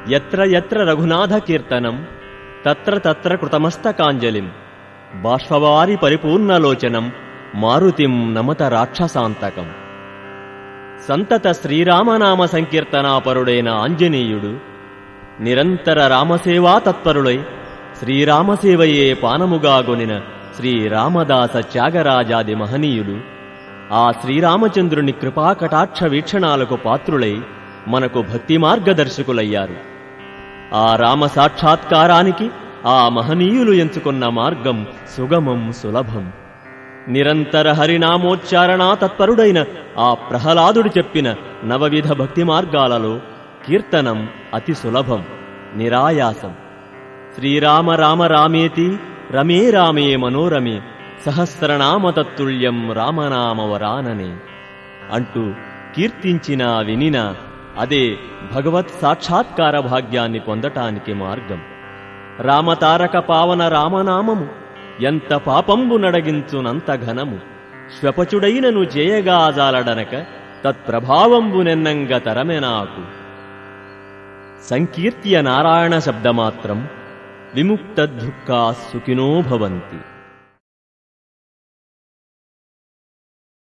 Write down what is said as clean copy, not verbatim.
యత్ర యత్ర రఘునాథ కీర్తనం తత్ర తత్ర కృతమస్తకాంజలిం బాష్పవారి పరిపూర్ణలోచనం మారుతిం నమత రాక్షసాంతకం. సంతత శ్రీరామనామ సంకీర్తనాపరుడైన ఆంజనేయుడు నిరంతర రామసేవా తత్పరుడై శ్రీరామసేవయే పానముగాగొనిన శ్రీరామదాస త్యాగరాజాది మహనీయులు ఆ శ్రీరామచంద్రుని కృపాకటాక్ష వీక్షణాలకు పాత్రులై మనకు భక్తి మార్గదర్శకులయ్యారు. ఆ రామ సాక్షాత్కారానికి ఆ మహనీయులు ఎంచుకున్న మార్గం సుగమం సులభం. నిరంతర హరినామోచ్చారణా తత్పరుడైన ఆ ప్రహ్లాదుడు చెప్పిన నవవిధ భక్తి మార్గాలలో కీర్తనం అతి సులభం, నిరాయాసం. శ్రీరామ రామ రామేతి రమే రామే మనోరమే సహస్రనామతత్తుల్యం రామనామవరాననే అంటూ కీర్తించినా వినినా అదే భగవత్ సాక్షాత్కార భాగ్యాన్ని పొందటానికి మార్గం. రామతారక పావన రామనామము ఎంత పాపంబు నడగించునంత ఘనము. శ్వపచుడైనను చేయగాజాలడనక తత్ప్రభావంబు నెన్నంగ తరమెనాకు. సంకీర్త్య నారాయణ శబ్దమాత్రం విముక్త దుఃఖా సుఖినో భవంతి.